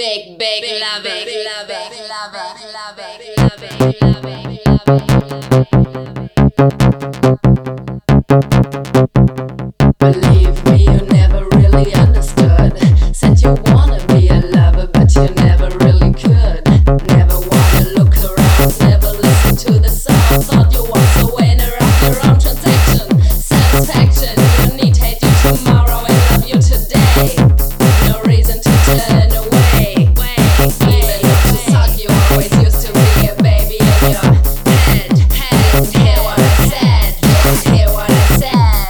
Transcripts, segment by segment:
big love it, love it, love it, love it, love it, love it, love it. Believe me, you never really understood. Said you wanna be a lover, but you never really could. Never wanna look around, never listen to the sound. Thought you was a winner of your own transaction. Satisfaction, you need hate you tomorrow and love you today. No reason to turn away. Even if you suck, you always used to be a baby in your head. Hear what I said, hear what I said.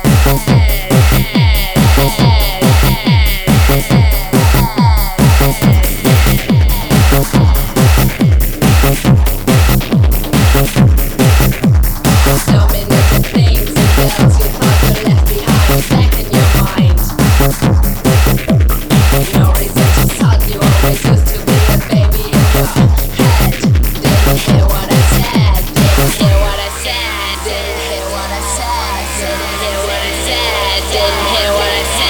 Dominating things and girls you thought you left behind, back in your mind. No reason to sulk, you always used to be a baby in your head. Didn't hear what I said, didn't hear what I said, didn't hear what I said, didn't hear what I said, didn't hear what I said.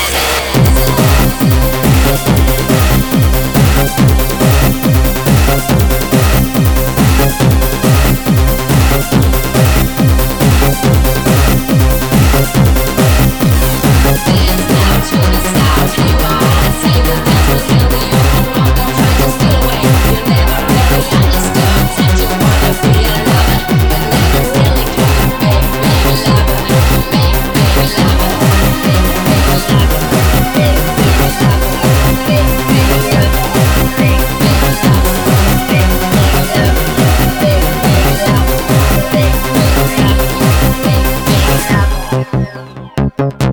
Dance now to the sound, you wanna say the devil kill the human wrong, don't try to steal away. You never really understood, said you wanna be a lover, but never really could. Big lover, big lover, big lover, big lover, big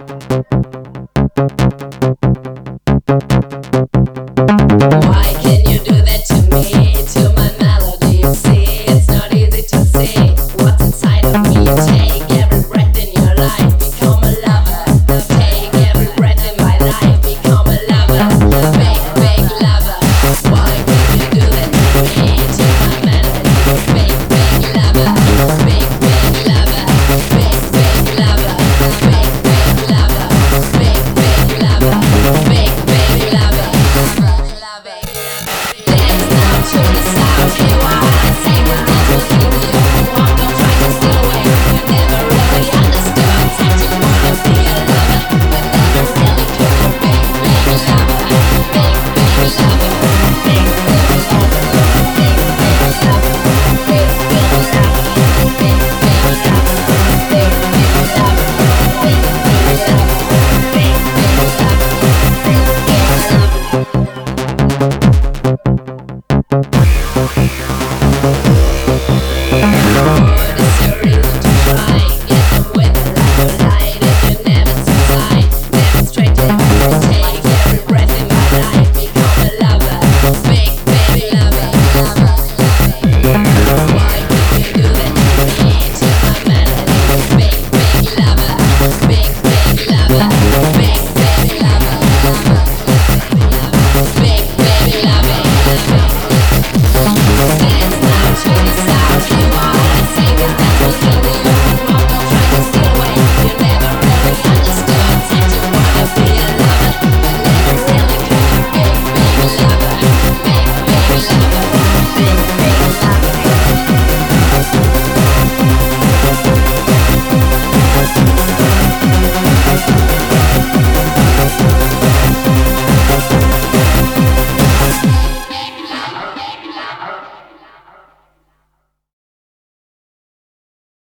Why can you